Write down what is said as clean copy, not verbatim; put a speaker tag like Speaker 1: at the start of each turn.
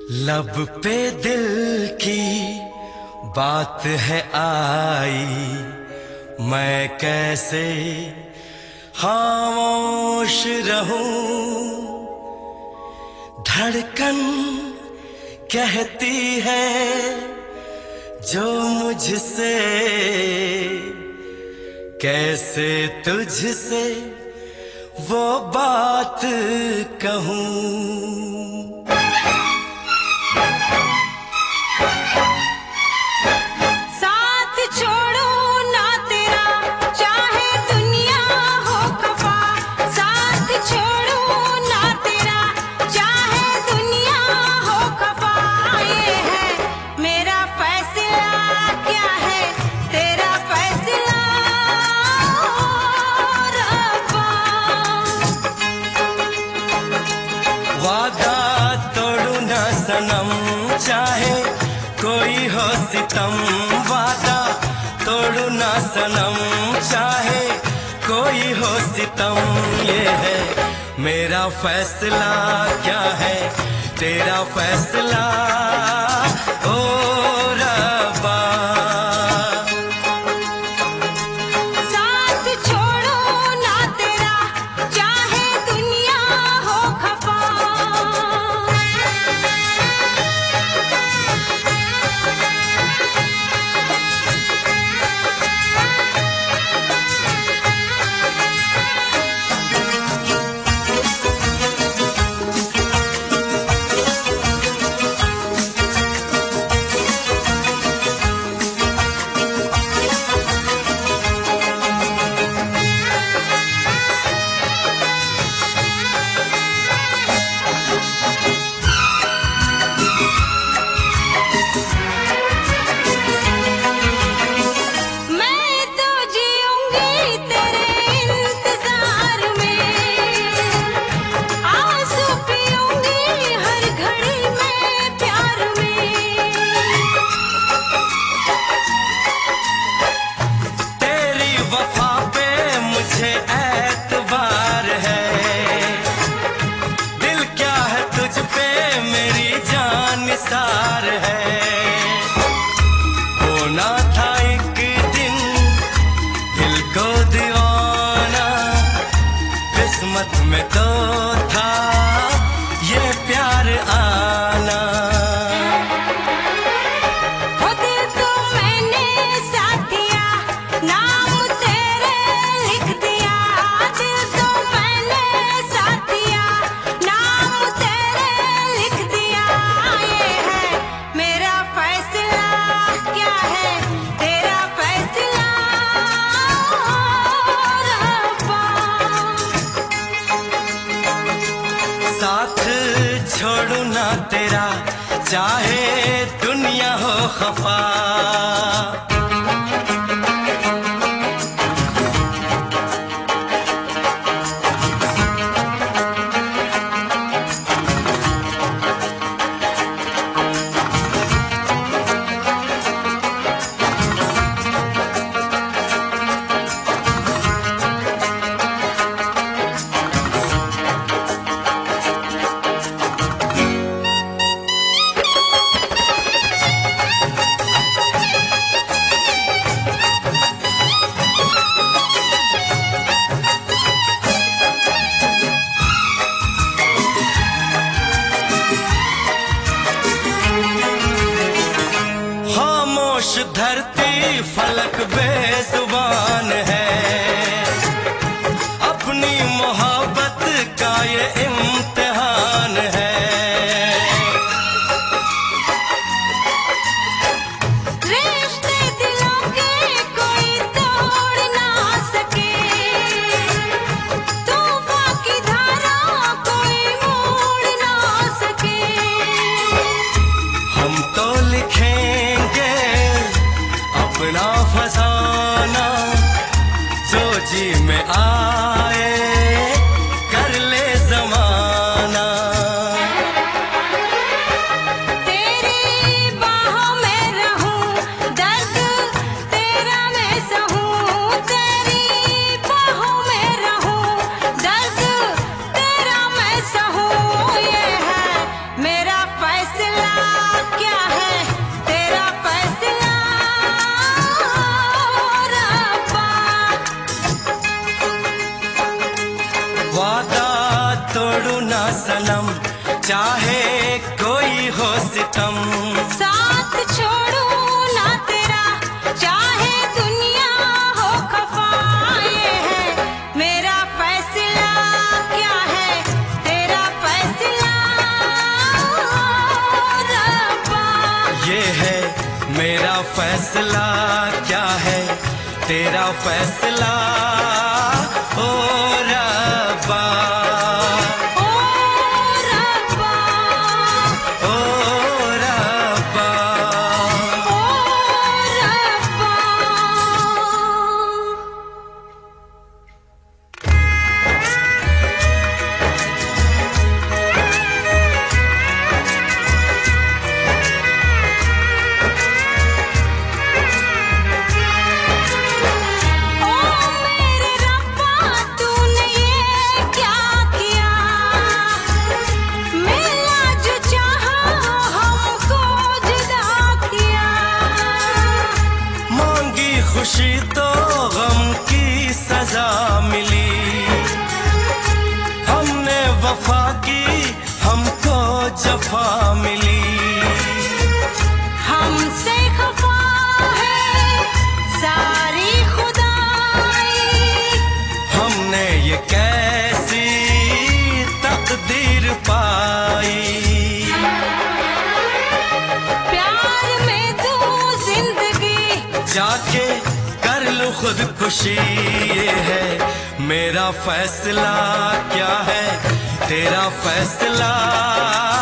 Speaker 1: लब पे दिल की बात है आई, मैं कैसे खामोश रहूं। धड़कन कहती है जो मुझसे, कैसे तुझसे वो बात कहूं। वादा तोड़ू ना सनम, चाहे कोई हो सितम। वादा तोड़ू ना सनम, चाहे कोई हो सितम। ये है मेरा फैसला, क्या है तेरा फैसला ओ रब्बा। सार है होना था एक दिन दिल को दीवाना, किस्मत में तो था ये प्यार आना।
Speaker 2: हो दिल तो मैंने साथ दिया, नाम तेरे लिख दिया। दिल तो मैंने साथ दिया, नाम तेरे लिख दिया। ये है मेरा फैसला, क्या है तेरा फैसला रब्बा।
Speaker 1: साथ छोड़ू ना तेरा, चाहे दुनिया हो खफा। खामोश धरती फलक बेजुबान है, अपनी मोहब्बत का ये इम्तिहान है।
Speaker 2: रिश्ते दिलों के कोई तोड़ ना सके, तूफान की धारा कोई मोड़ ना सके। हम
Speaker 1: तो लिखेंगे अपना फसाना, चाहे कोई हो सितम,
Speaker 2: साथ छोड़ू ना तेरा चाहे दुनिया हो खफा। ये है मेरा फैसला, क्या है तेरा फैसला रब्बा।
Speaker 1: ये है मेरा फैसला, क्या है तेरा फैसला ओ रब्बा।
Speaker 2: ओ रब्बा,
Speaker 1: ओ रब्बा,
Speaker 2: ओ रब्बा। ओ मेरे रब्बा, तूने ये क्या किया? मिलना जो चाहा हमको जुदा किया।
Speaker 1: मांगी खुशी तो गम की सजा मिली, हमने वफा की हमको जफा मिली।
Speaker 2: हमसे खफा है सारी खुदाई,
Speaker 1: हमने ये कैसी तकदीर पाई।
Speaker 2: प्यार में तू जिंदगी
Speaker 1: जाके कर लूं खुदकुशी, ये है मेरा फैसला, क्या है तेरा फैसला